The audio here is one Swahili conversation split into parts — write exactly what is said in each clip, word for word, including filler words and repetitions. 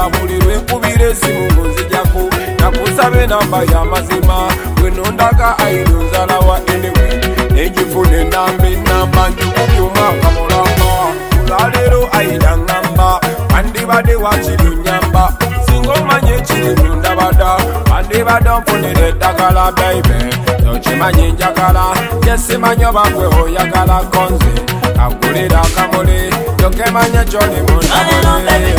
nsubira buli lwenkubira esimu ngonzijako nakusabe namba y'amazima bwenondaga ayido nzalawa enewe negifune namba enamba njikubyuma kamulamba olwaleero ayida ngamba wandibadde wakiri nyamba singa omanye ekiri mundabada wandibadde onfunira eddagala baibe nokimanye njagala yesimanye obagwe oyagala konze kakulira akamuli yokemanye kyoli mundabale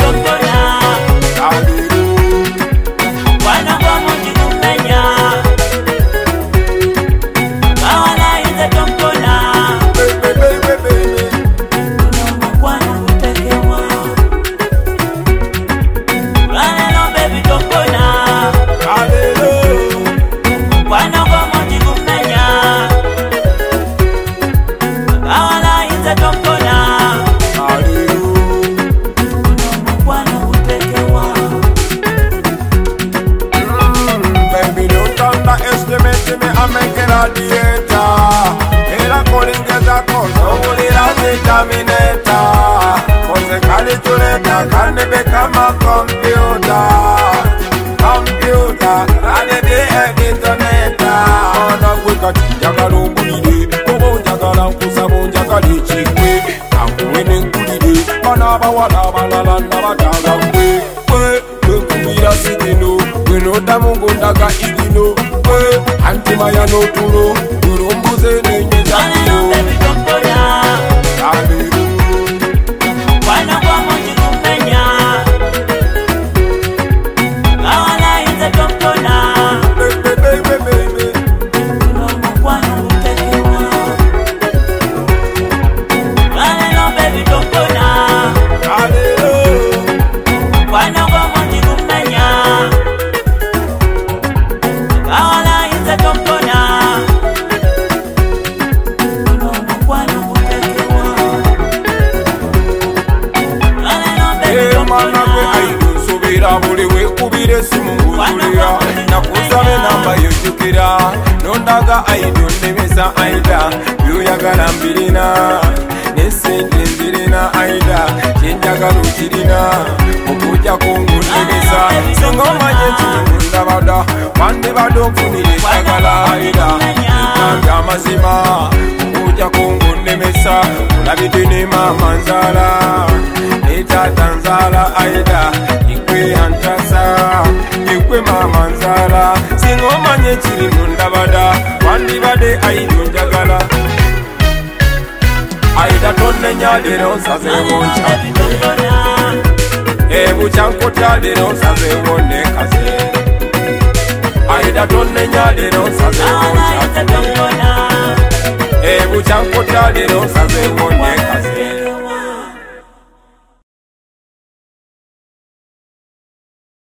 Kama computer, computer, run the internet. Ona kweka njagala ongulire, oba njagala nkusaba njagala ekigwe, kankuwene nkulire, bano abawala abalala nabataga gwe, gwe nkubira sigino, gwe noddamu ngondaga igino, gwe antimaya n'otulo, gwe mbuze n'ennyeza kino. Buli wekubira esimu ngulira nakusabe namba yojjukira nondaga ayido nnemesa aida byoyagala mbirina nesente nzirina aida kyenjagala okirina okujjako ngunnemesa singa omanye ekiri mundabada wandibadde onfunira eddagala aida ekambi amazima okujjako ngunnemesa olabidde ne maama nzaala ne taata nzaala aida antasa ikwe mama nzala singa omanye ekiri mundabada wandibadde ayido njagala aida tonnenya leero nsazeewo nkya ebukya nkutya leero nsazeewo nekaze aida tonnenya leero nsazeewo nkya ebukya nkutya leero nsazeewo nekaze